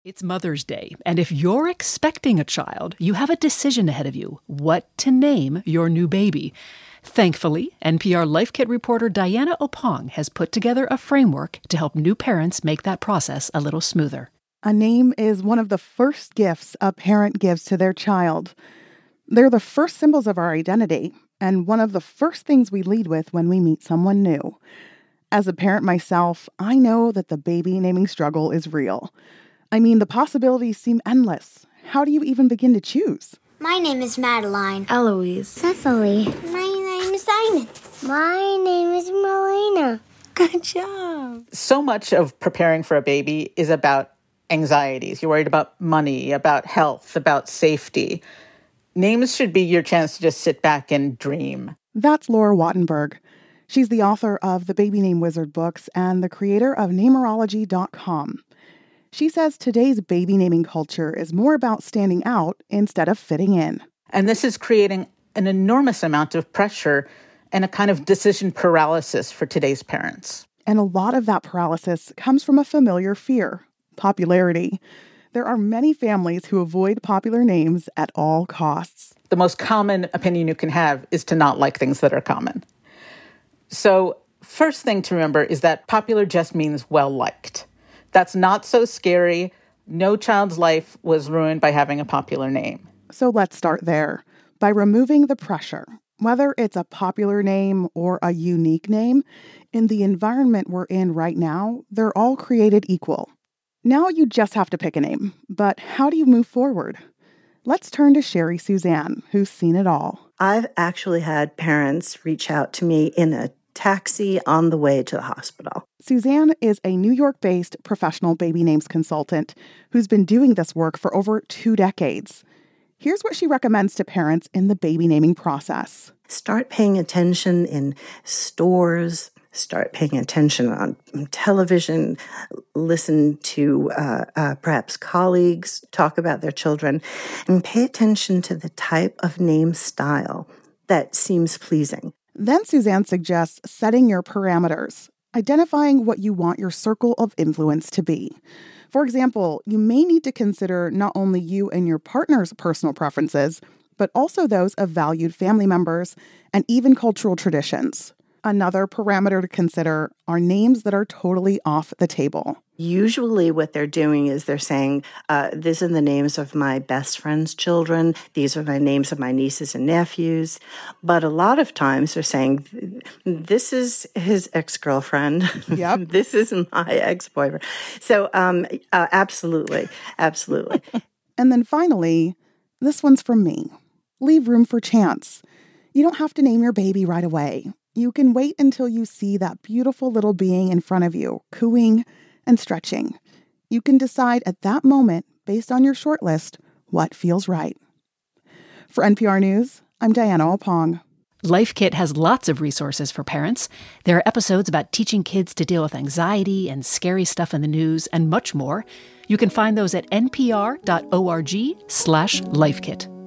It's Mother's Day, and if you're expecting a child, you have a decision ahead of you: what to name your new baby. Thankfully, NPR Life Kit reporter Diana Opong has put together a framework to help new parents make that process a little smoother. A name is one of the first gifts a parent gives to their child. They're the first symbols of our identity, and one of the first things we lead with when we meet someone new. As a parent myself, I know that the baby naming struggle is real. I mean, the possibilities seem endless. How do you even begin to choose? My name is Madeline. Eloise. Cecily. My name is Simon. My name is Melina. Good job. So much of preparing for a baby is about anxieties. You're worried about money, about health, about safety. Names should be your chance to just sit back and dream. That's Laura Wattenberg. She's the author of the Baby Name Wizard books and the creator of Namerology.com. She says today's baby naming culture is more about standing out instead of fitting in. And this is creating an enormous amount of pressure and a kind of decision paralysis for today's parents. And a lot of that paralysis comes from a familiar fear: popularity. There are many families who avoid popular names at all costs. The most common opinion you can have is to not like things that are common. So first thing to remember is that popular just means well-liked. That's not so scary. No child's life was ruined by having a popular name. So let's start there, by removing the pressure. Whether it's a popular name or a unique name, in the environment we're in right now, they're all created equal. Now you just have to pick a name, but how do you move forward? Let's turn to Sherry Suzanne, who's seen it all. I've actually had parents reach out to me in a taxi on the way to the hospital. Suzanne is a New York-based professional baby names consultant who's been doing this work for over 2 decades. Here's what she recommends to parents in the baby naming process. Start paying attention in stores. Start paying attention on television. Listen to perhaps colleagues talk about their children. And pay attention to the type of name style that seems pleasing. Then Suzanne suggests setting your parameters, identifying what you want your circle of influence to be. For example, you may need to consider not only you and your partner's personal preferences, but also those of valued family members and even cultural traditions. Another parameter to consider are names that are totally off the table. Usually what they're doing is they're saying, these are the names of my best friend's children. These are the names of my nieces and nephews. But a lot of times they're saying, this is his ex-girlfriend. Yep. This is my ex-boyfriend. So absolutely. And then finally, this one's from me. Leave room for chance. You don't have to name your baby right away. You can wait until you see that beautiful little being in front of you, cooing and stretching. You can decide at that moment, based on your short list, what feels right. For NPR News, I'm Diana Opong. Life Kit has lots of resources for parents. There are episodes about teaching kids to deal with anxiety and scary stuff in the news and much more. You can find those at npr.org/lifekit.